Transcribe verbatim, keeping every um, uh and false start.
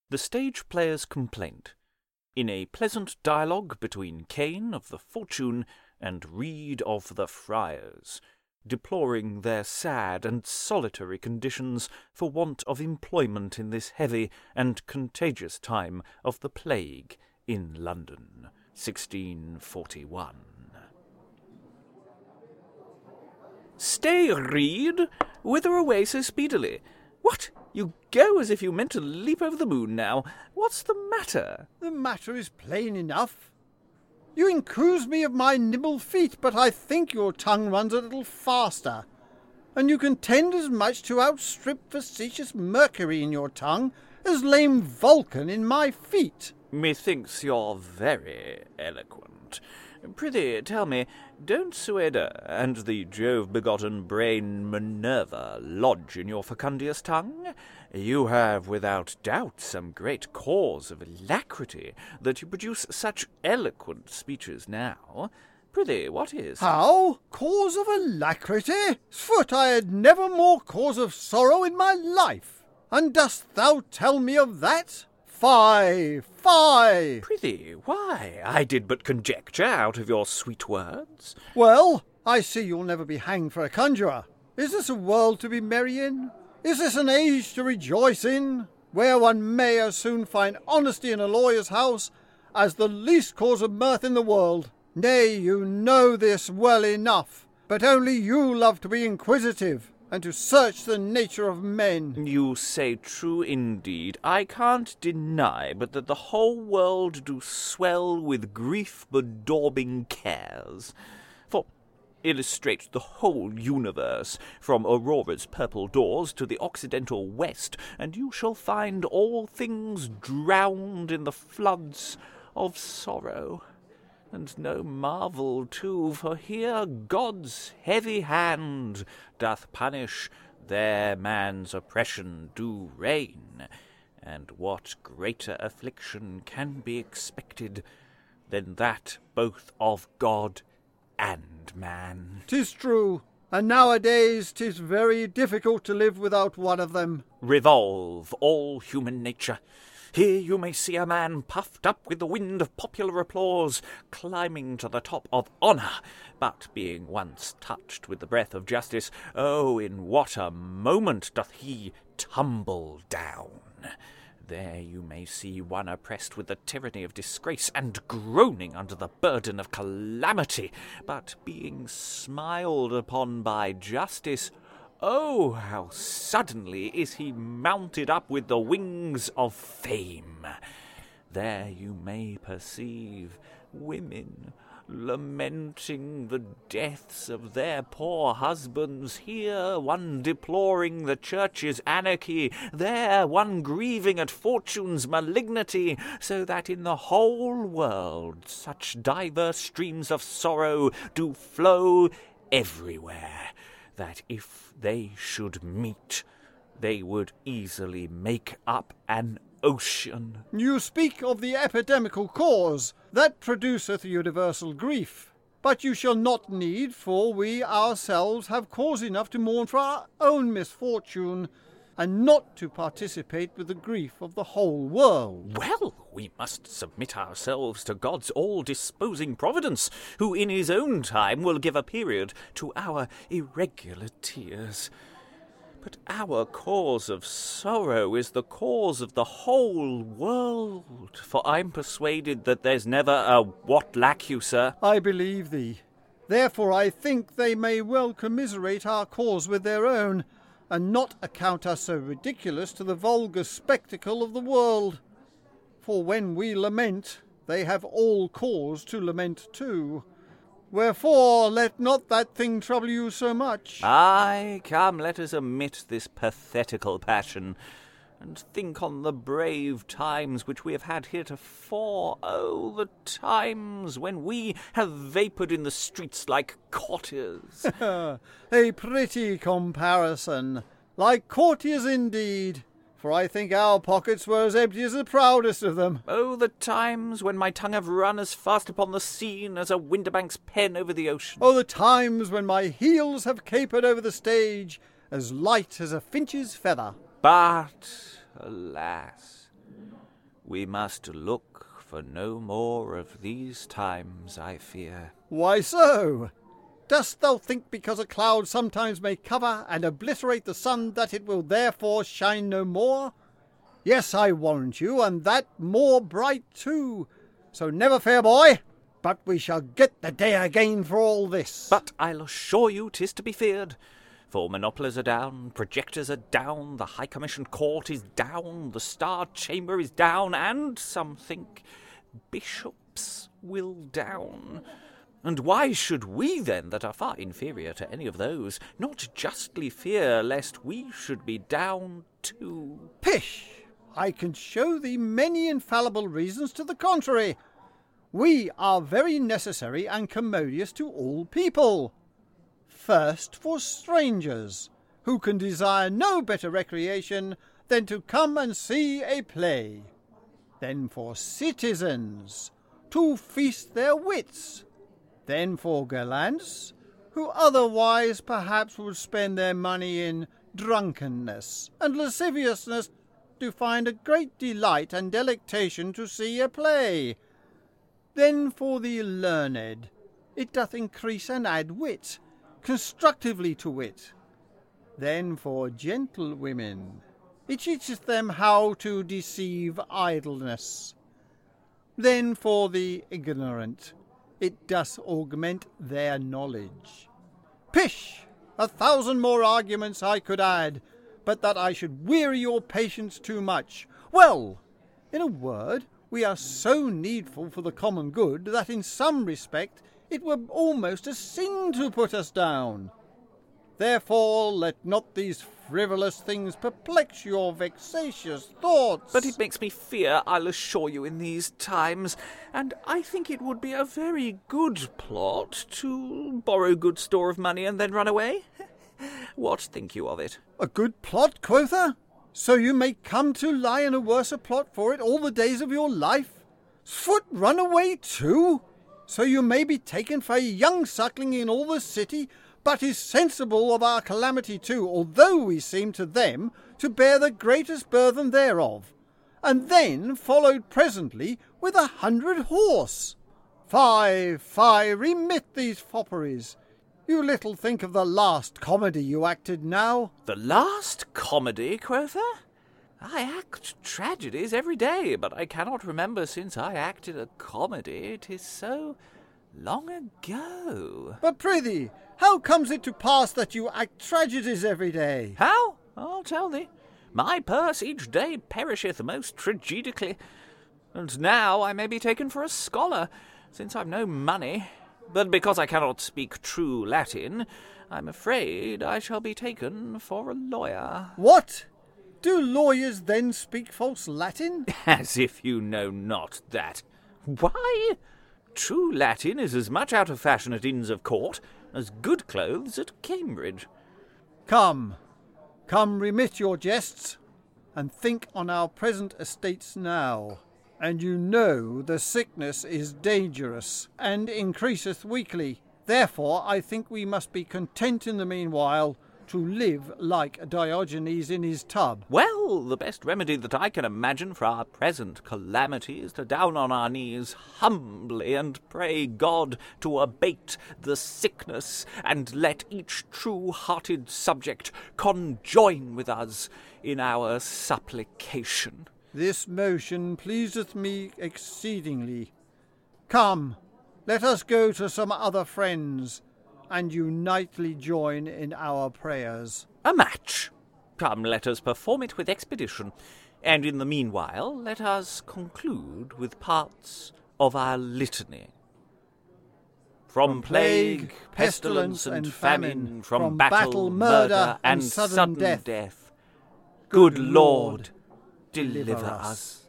The Stage Player's Complaint, in a pleasant dialogue between Cain of the Fortune and Reed of the Friars, deploring their sad and solitary conditions for want of employment in this heavy and contagious time of the plague in London, sixteen forty-one. "Stay, Reed! Whither away so speedily? What? You go as if you meant to leap over the moon now. What's the matter?" "The matter is plain enough. You accuse me of my nimble feet, but I think your tongue runs a little faster, and you contend as much to outstrip facetious Mercury in your tongue as lame Vulcan in my feet." "Methinks you're very eloquent. Prithee, tell me, don't Sueda and the Jove-begotten brain Minerva lodge in your fecundious tongue? You have without doubt some great cause of alacrity that you produce such eloquent speeches now. Prithee, what is?" "How? Cause of alacrity? Foot, I had never more cause of sorrow in my life. And dost thou tell me of that? Fie, fie!" "Prithee, why? I did but conjecture out of your sweet words." "Well, I see you'll never be hanged for a conjurer. Is this a world to be merry in? Is this an age to rejoice in, where one may as soon find honesty in a lawyer's house as the least cause of mirth in the world? Nay, you know this well enough, but only you love to be inquisitive, and to search the nature of men." "You say true indeed. I can't deny but that the whole world do swell with grief-bedaubing cares. For illustrate the whole universe, from Aurora's purple doors to the occidental west, and you shall find all things drowned in the floods of sorrow. And no marvel, too, for here God's heavy hand doth punish, there man's oppression do reign. And what greater affliction can be expected than that both of God and man?" "'Tis true, and nowadays 'tis very difficult to live without one of them." "Revolve all human nature. Here you may see a man puffed up with the wind of popular applause, climbing to the top of honour, but being once touched with the breath of justice, oh, in what a moment doth he tumble down! There you may see one oppressed with the tyranny of disgrace, and groaning under the burden of calamity, but being smiled upon by justice, oh, how suddenly is he mounted up with the wings of fame! There you may perceive women lamenting the deaths of their poor husbands, here one deploring the church's anarchy, there one grieving at fortune's malignity, so that in the whole world such diverse streams of sorrow do flow everywhere, that if they should meet, they would easily make up an ocean." "You speak of the epidemical cause that produceth universal grief. But you shall not need, for we ourselves have cause enough to mourn for our own misfortune, and not to participate with the grief of the whole world." "Well, we must submit ourselves to God's all-disposing providence, who in his own time will give a period to our irregular tears. But our cause of sorrow is the cause of the whole world, for I'm persuaded that there's never a what lack you, sir?" "I believe thee. Therefore I think they may well commiserate our cause with their own, and not account us so ridiculous to the vulgar spectacle of the world. For when we lament, they have all cause to lament too. Wherefore let not that thing trouble you so much." "Ay, come, let us omit this pathetical passion, and think on the brave times which we have had heretofore. Oh, the times when we have vapoured in the streets like courtiers." "A pretty comparison. Like courtiers indeed, for I think our pockets were as empty as the proudest of them." "Oh, the times when my tongue have run as fast upon the scene as a Windibank's pen over the ocean." "Oh, the times when my heels have capered over the stage as light as a finch's feather." But, alas, We must look for no more of these times, I fear. Why so? Dost thou think because a cloud sometimes may cover and obliterate the sun that it will therefore shine no more? Yes, I warrant you, and that more bright too. So never fear, boy, but we shall get the day again for all this. But I'll assure you 'tis to be feared. For monopolies are down, projectors are down, the High Commission Court is down, the Star Chamber is down, and, some think, bishops will down. And why should we, then, that are far inferior to any of those, not justly fear lest we should be down too? Pish! I can show thee many infallible reasons to the contrary. We are very necessary and commodious to all people. First, for strangers, who can desire no better recreation than to come and see a play. Then for citizens, to feast their wits. Then for gallants, who otherwise perhaps would spend their money in drunkenness and lasciviousness, to find a great delight and delectation to see a play. Then for the learned, it doth increase and add wit, constructively to wit. Then for gentlewomen, it teacheth them how to deceive idleness. Then for the ignorant, it doth augment their knowledge. Pish! A thousand more arguments I could add, but that I should weary your patience too much. Well, in a word, we are so needful for the common good that in some respect it were almost a sin to put us down. Therefore let not these frivolous things perplex your vexatious thoughts. But it makes me fear, I'll assure you, in these times, and I think it would be a very good plot to borrow good store of money and then run away. What think you of it? A good plot, quotha? So you may come to lie in a worse plot for it all the days of your life? Foot run away too? So you may be taken for a young suckling in all the city, but is sensible of our calamity too, although we seem to them to bear the greatest burthen thereof, and then followed presently with a hundred horse. Fie, fie, remit these fopperies. You little think of the last comedy you acted now. The last comedy, quotha? I act tragedies every day, but I cannot remember since I acted a comedy. 'Tis so long ago. But prithee, how comes it to pass that you act tragedies every day? How? I'll tell thee. My purse each day perisheth most tragedically, and now I may be taken for a scholar, since I've no money. But because I cannot speak true Latin, I'm afraid I shall be taken for a lawyer. What? Do lawyers then speak false Latin? As if you know not that. Why? True Latin is as much out of fashion at Inns of Court as good clothes at Cambridge. Come, come, remit your jests, and think on our present estates now. And you know the sickness is dangerous, and increaseth weekly. Therefore I think we must be content in the meanwhile to live like Diogenes in his tub. Well, the best remedy that I can imagine for our present calamity is to down on our knees humbly and pray God to abate the sickness, and let each true-hearted subject conjoin with us in our supplication. This motion pleaseth me exceedingly. Come, let us go to some other friends, and unitely join in our prayers. A match! Come, let us perform it with expedition, and in the meanwhile let us conclude with parts of our litany. From, from plague, pestilence, and famine, from, from battle, battle, murder, and, and sudden, sudden death, death, good Lord, deliver us.